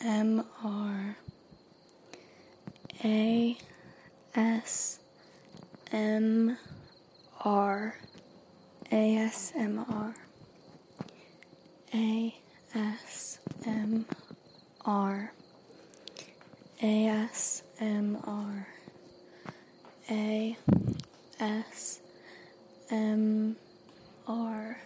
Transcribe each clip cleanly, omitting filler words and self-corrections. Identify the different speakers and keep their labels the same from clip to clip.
Speaker 1: ASMR, ASMR, ASMR, ASMR, ASMR, ASMR,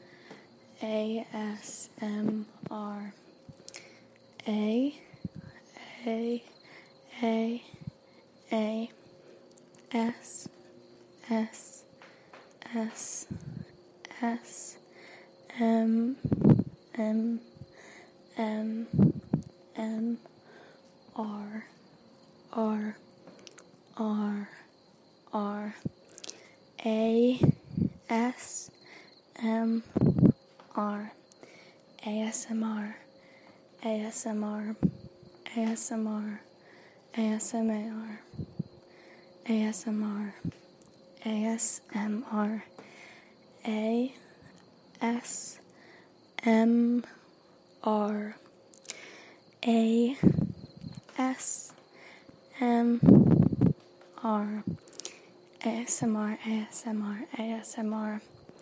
Speaker 1: ASMR, A, A, A, A, S, S, S, S, M, M, M, M, R, R, R, R, A, S, M, R, ASMR, ASMR, ASMR, ASMR, ASMR, ASMR, A, S, M, R, A, S, M, R, ASMR, ASMR, ASMR,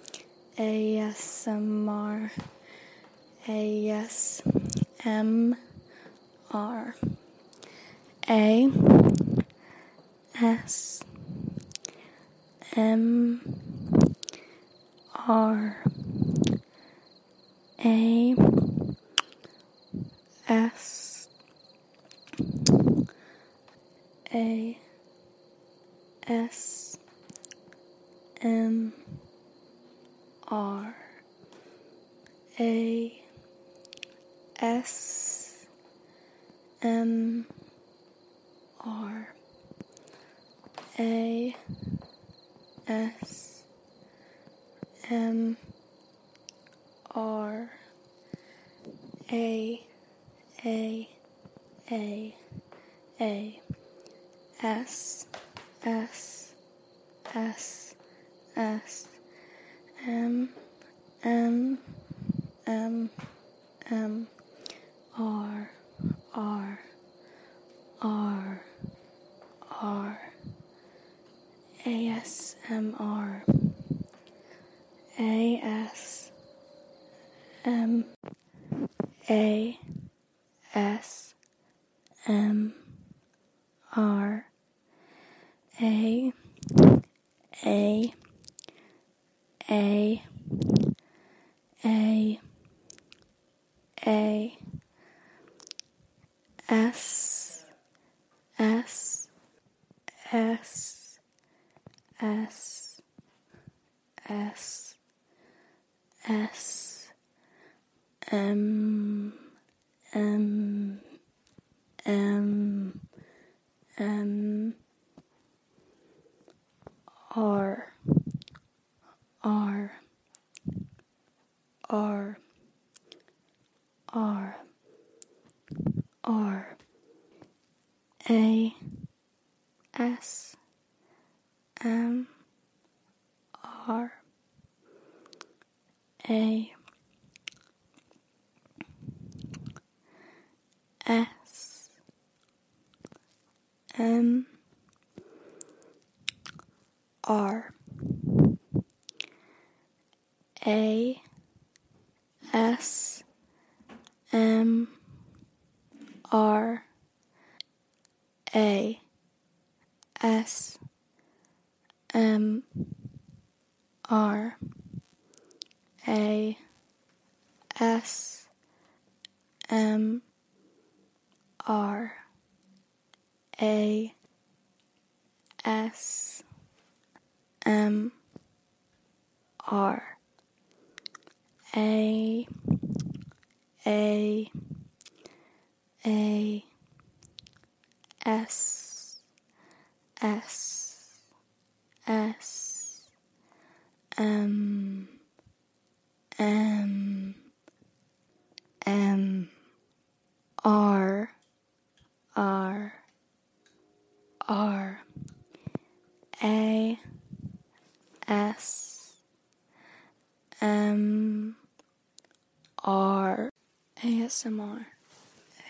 Speaker 1: ASMR, ASMR, A, S, M, R, A, S, A, S, M, R, A, S, M, R, A, S, M, R, A, A, S, S, S, S, M, M, M, M, R, R, R, R, ASMR, AS, M, A, S, M, R, A, A, A, A, A, S, S, S, S, S, S, M, M, M, M, R, R, R, R, R, A, S, M, R, A, S, M, R, A, S, M, R, A, S, M, R, A, S, M, R, A, S, M, R, A, A, A, S, S, S, M, M, M, R, R, R, A, S, M, R, ASMR,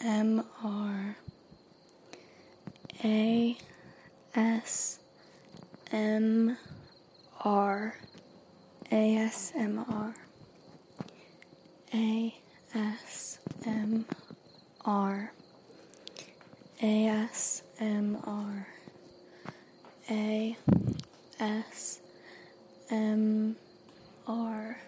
Speaker 1: ASMR, ASMR, ASMR, ASMR, ASMR, ASMR,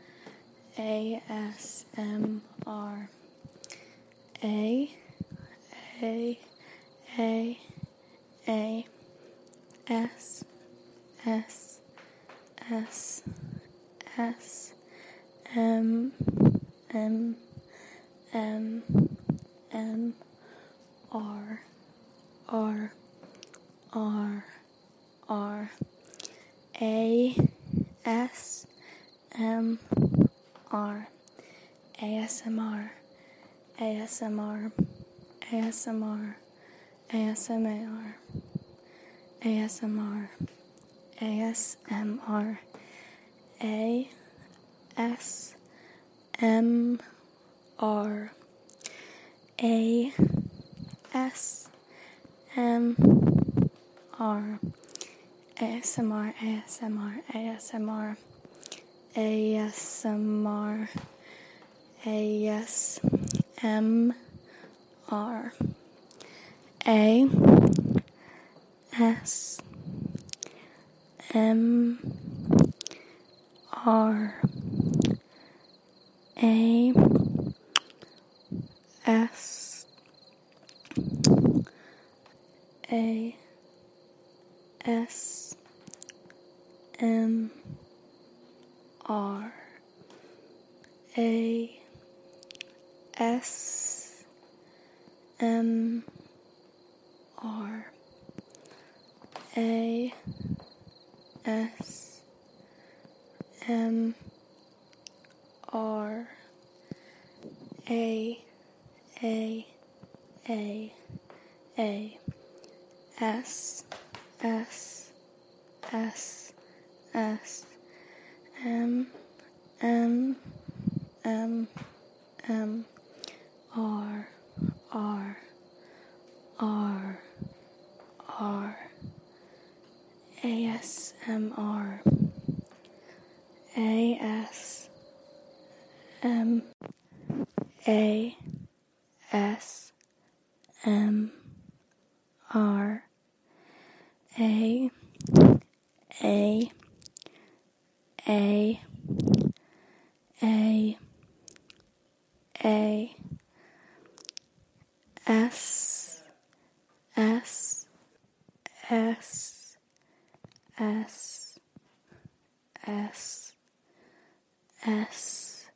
Speaker 1: ASMR, A, A, A, A, S, S, S, S, M, M, M, M, R, R, R, R, A, S, M, R, ASMR, ASMR, ASMR, ASMR, ASMR, ASMR, A, S, M, R, A, S, M, R, ASMR, ASMR, ASMR, ASMR, ASMR, A, S, M, R, A, S, A, S, M, R, A, S, M, R, A, S, M, R, A, A, S, S, S, S, M, M, M, M, R, R, R, R, ASMR, AS, M, A, S, M, R, A, A, A, A, A, S, S, S, S, S, S,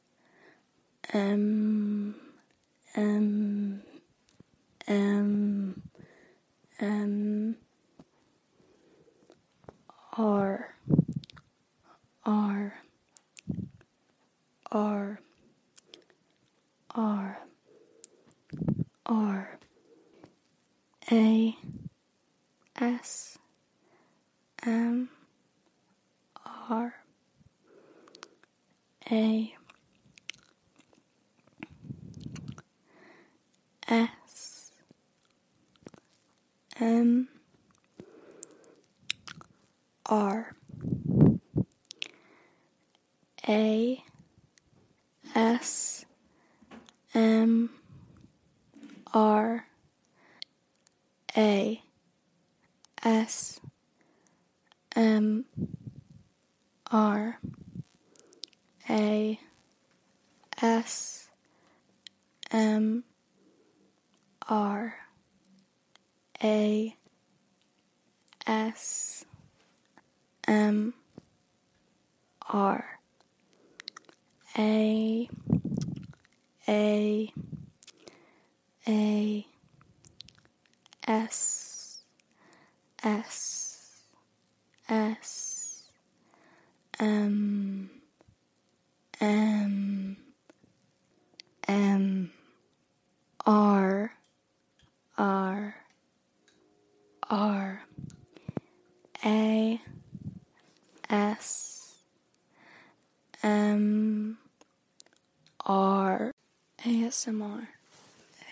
Speaker 1: M, M, M, M, R, R, R, R, R, A, S, M, R, A, S, M, R, A, S, M, R, A, S, M, R, A, S, M, R, A, S, M, R, A, A, A, S, S, S, M, M, M, R, R, R, A, S, M, R, ASMR,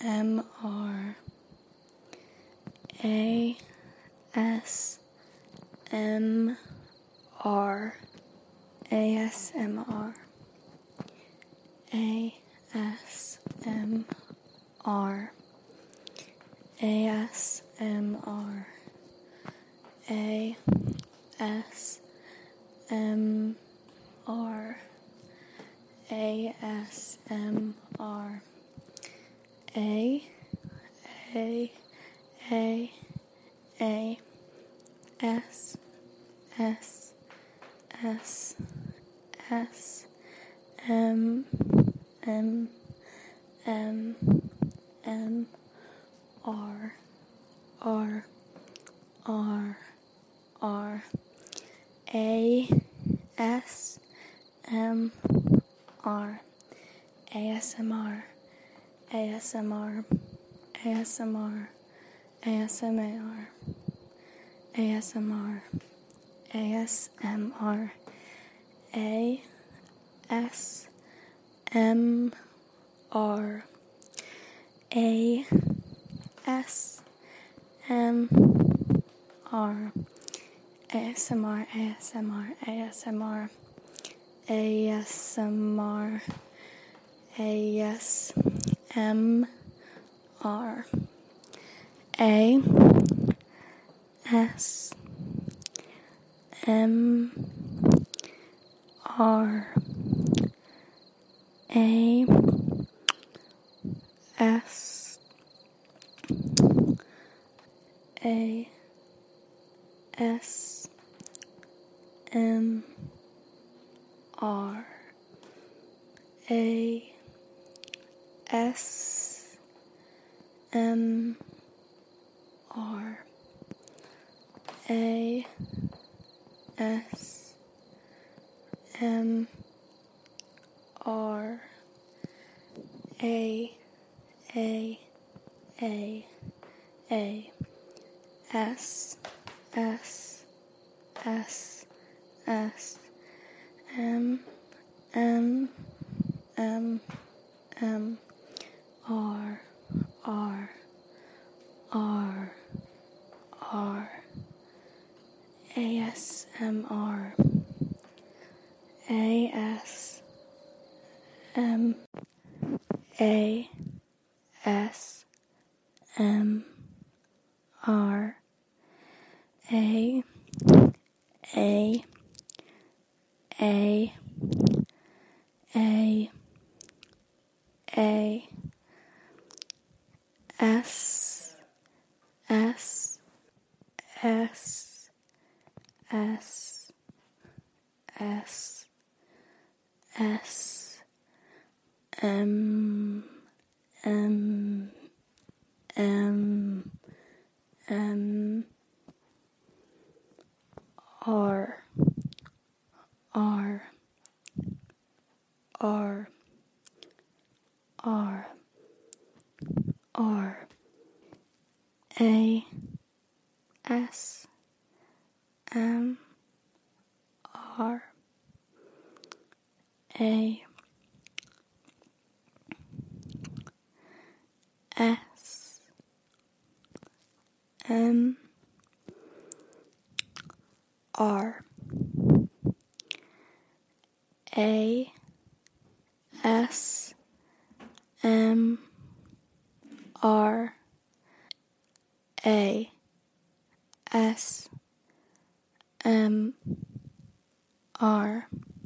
Speaker 1: ASMR, ASMR, ASMR, ASMR, ASMR, ASMR, ASMR, A, A, A, A, S, S, S, S, M, M, M, M, R, R, R, R, A, S, M, R, ASMR, ASMR, ASMR, ASMR, ASMR, ASMR, A, S, M, R, A, S, M, R, ASMR, ASMR, ASMR, ASMR, ASMR, A, S, M, R, A, S, A, S, M, R, A, S, M, R, A, S, M, R, A, S, S, S, S, M, M, M, M, R, R, R, R, ASMR, AS, M, A, S, M, R, A, A, A, A, A, S, S, S, S, S, S, M, M, M, M, R, R, R, R, R, A, S, M, R, A, S, M, R, A, S, M, R, A, S, M, R,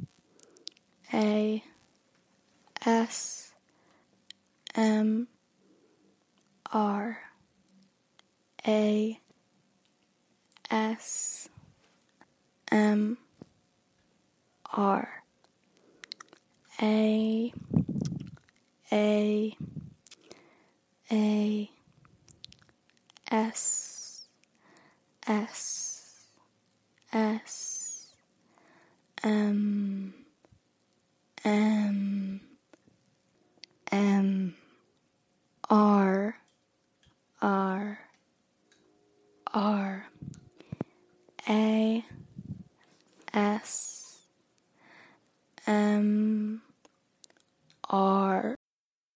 Speaker 1: A, S, M, R, A, S, M, R, A, A, A, S, S, S, M, M, M, R, R, R, A, S, M, R.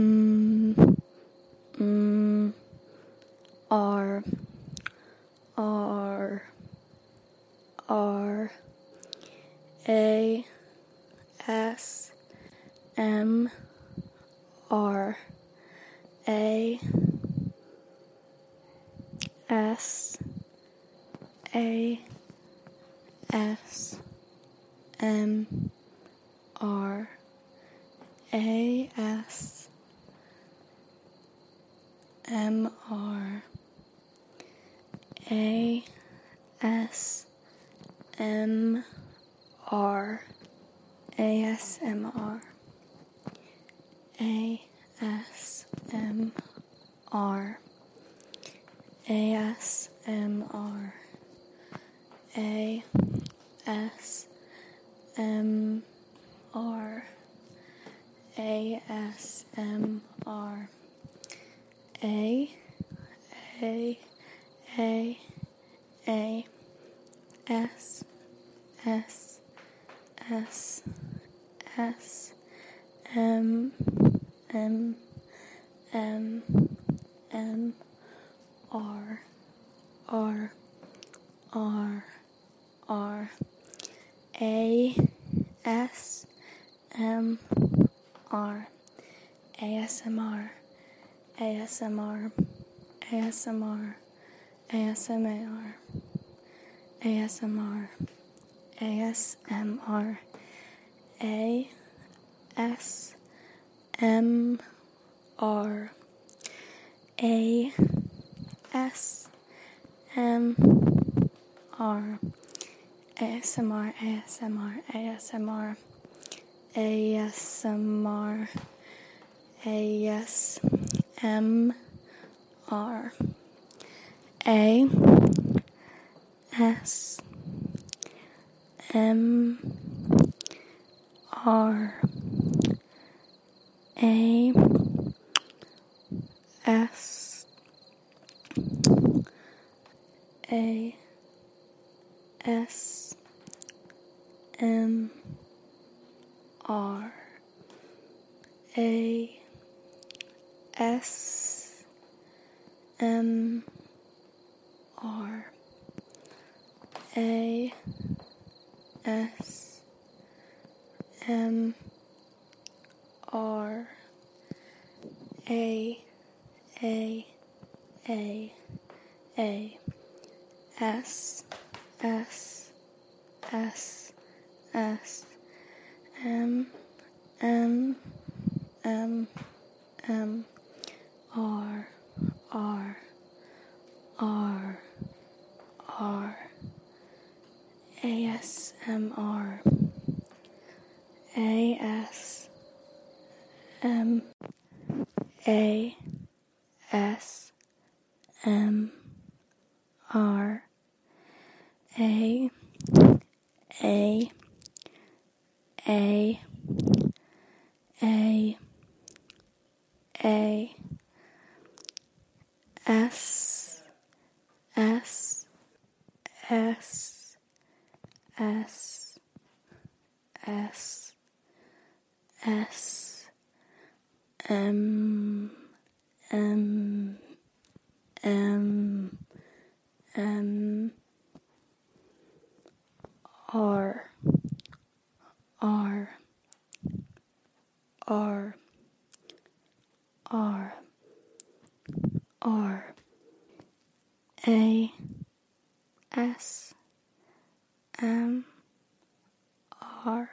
Speaker 1: R R R A S M R A S A S M R A S M R A S M R A S M R A S M R A S M R A S M R A S M R A S S S S M M R R A S M R ASMR ASMR ASMR ASMR ASMR ASMR ASMR ASMR ASMR ASMR ASMR ASMR S S S S M M M M R R R R ASMR ASM ASMR A A A A A S S S S S S M M M M R R R R R A S M R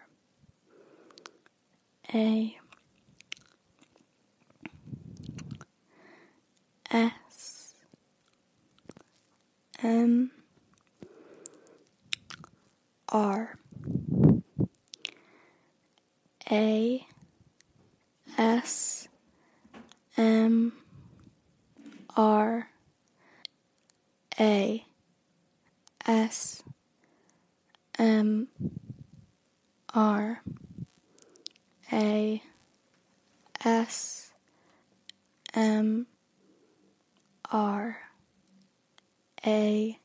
Speaker 1: A S M R A S M R A S M R A S M R A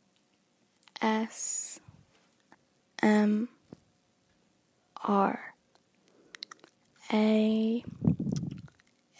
Speaker 1: S M R A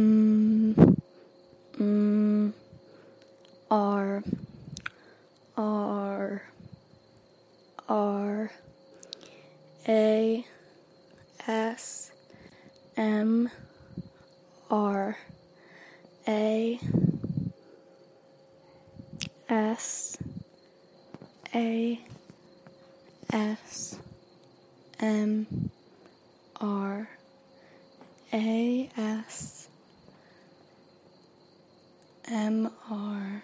Speaker 1: R R R A S M R A S A S M R A S M R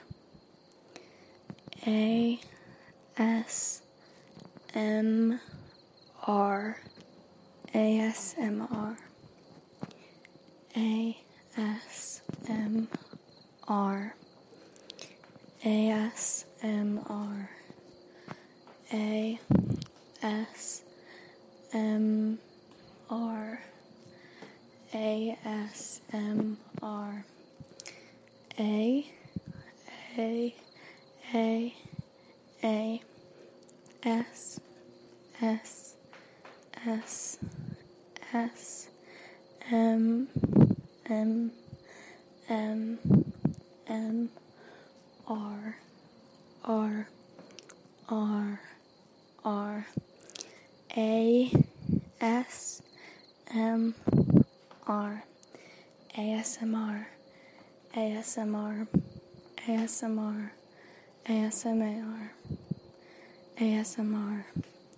Speaker 1: A S M R A S M R A S M R A S M R A S M R A S M R A S S S S M M R R R A S M R ASMR ASMR ASMR ASMR ASMR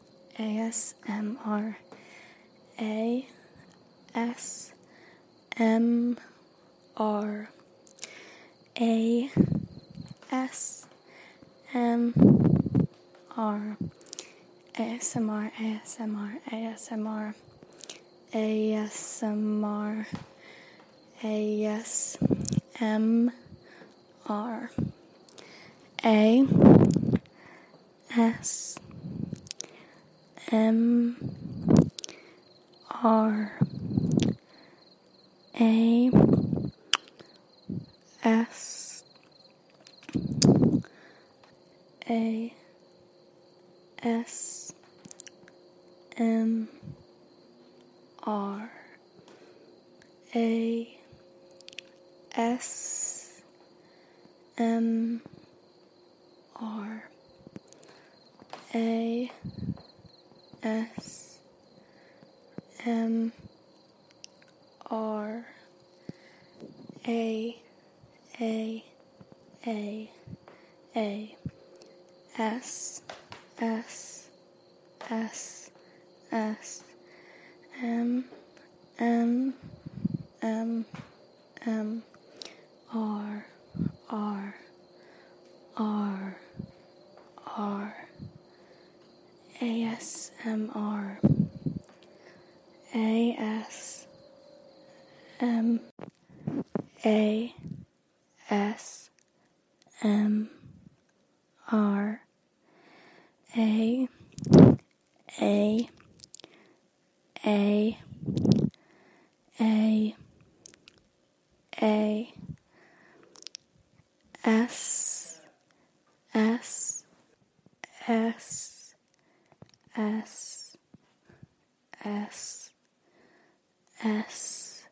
Speaker 1: ASMR ASMR ASMR ASMR ASMR ASMR ASMR ASMR ASMR S S S S M M M M R R R R ASMR ASM ASMR A A A A A S S S S S S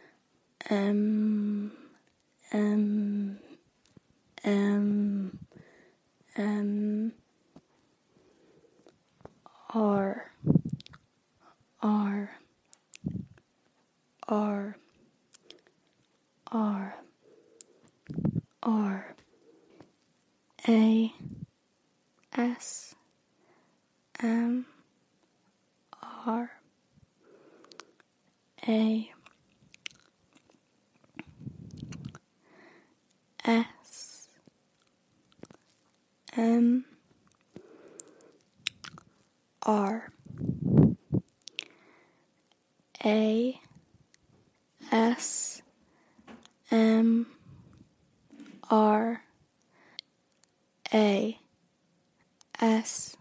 Speaker 1: M M M M R R R R R A S M R A S M R A S M R A S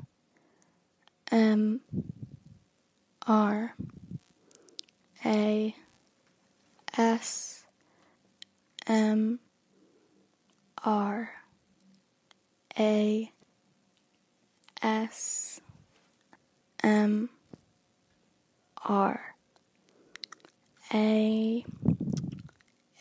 Speaker 1: M R A S M R A S M R A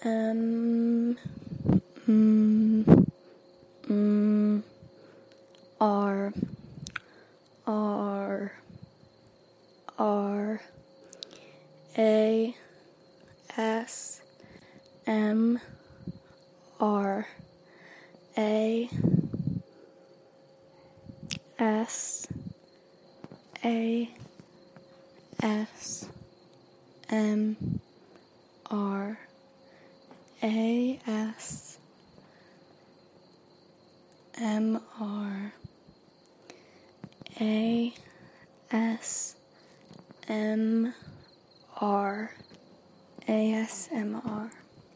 Speaker 1: M R R R A S M R A S A S M R A S M R A S M R A S M R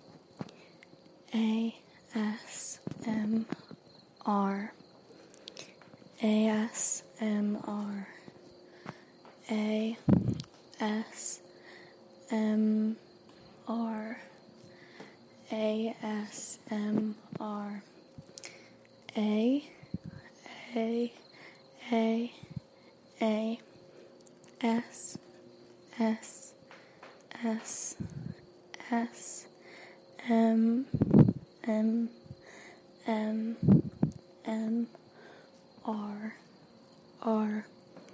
Speaker 1: A S M R A S M R A S M R A S M R A S S S S M M R R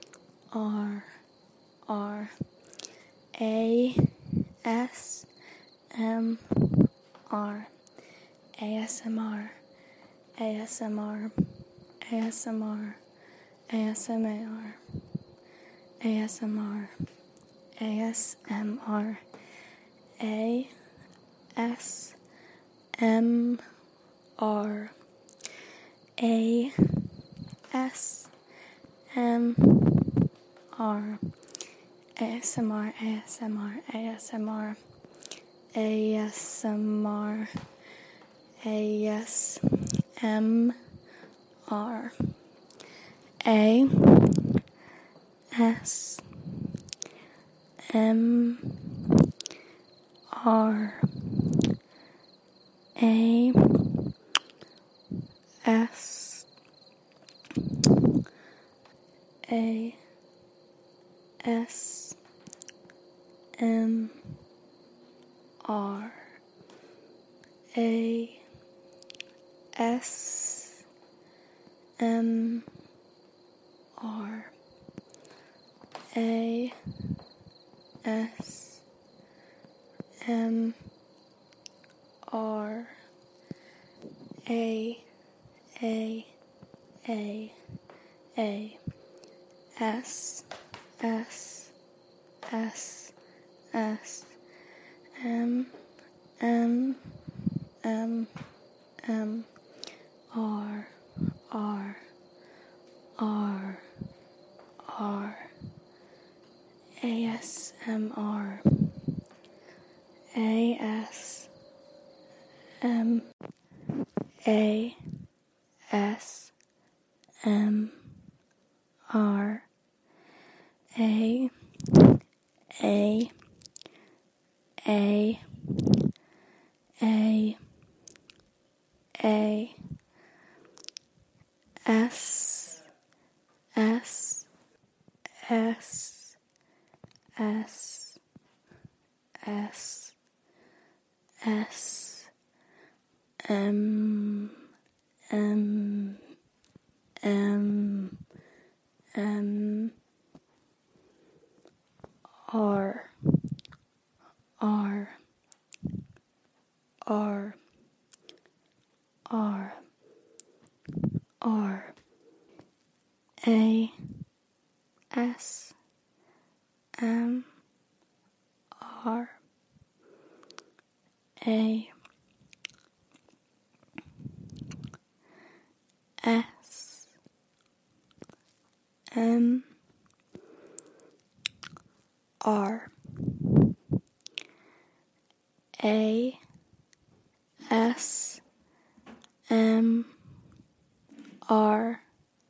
Speaker 1: R A S M R ASMR ASMR ASMR ASMR ASMR ASMR ASMR ASMR ASMR ASMR ASMR ASMR ASMR ASMR ASMR ASMR ASMR A S S S S M R R R R ASMR ASM ASMR A A A A A S S S S S S M M M M R R R R R A S M R A S M R A S M R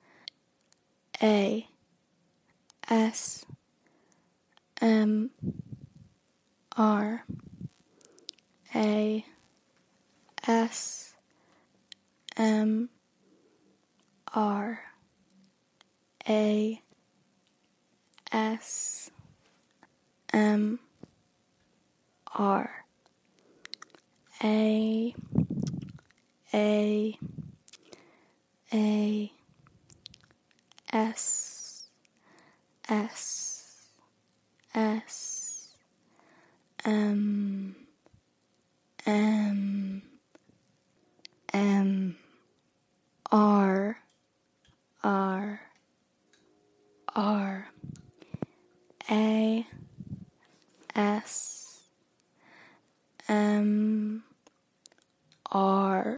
Speaker 1: A S M R A S M R A S M R A S M R A S M R